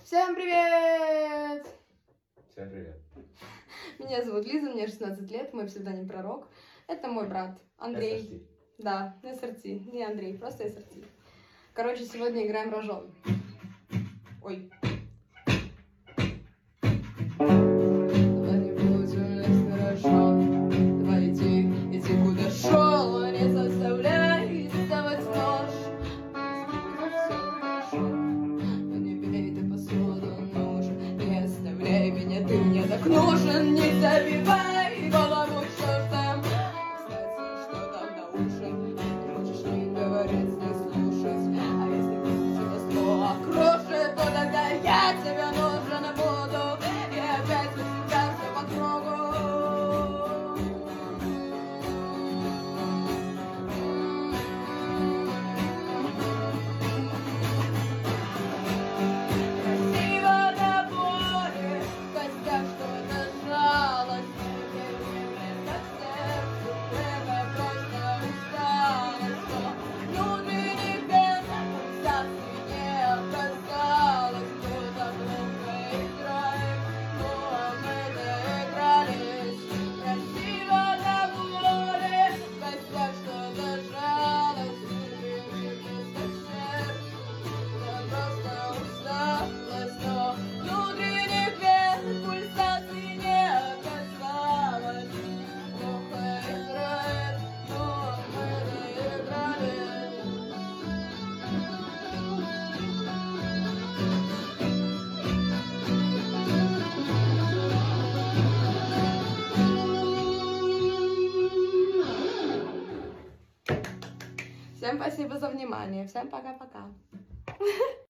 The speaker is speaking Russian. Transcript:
Всем привет! Всем привет. Меня зовут Лиза, мне 16 лет, мой псевдоним Пророк. Это мой брат Андрей. SRT. Да, СРТ, не Андрей, просто СРТ. Короче, сегодня играем рожон. Ой. Давай не будем лезть на рожон. Давай иди куда шел, не заставляй доставать нож. Не бей ты посуду, нужен. Не оставляй меня, ты мне так нужен. Не забивай голову чертом. Кстати, что там на уши? Хочешь не говорить, не слушать. А если вдруг тебя слово крошит, то тогда я тебя нужен буду. И опять у тебя все по кругу. Красиво на поле, в гостях что-то жалость. Как сердце, время просто устало, что внутренних бед пульсаций не оказалось. Кто-то плохо играет, но мы доигрались. Красиво на поле, в гостях что-то жалость. Как сердце, просто усталость, но внутренних бед пульсаций не оказалось. Плохо играет, но мы доиграли. Всем спасибо за внимание. Всем пока-пока.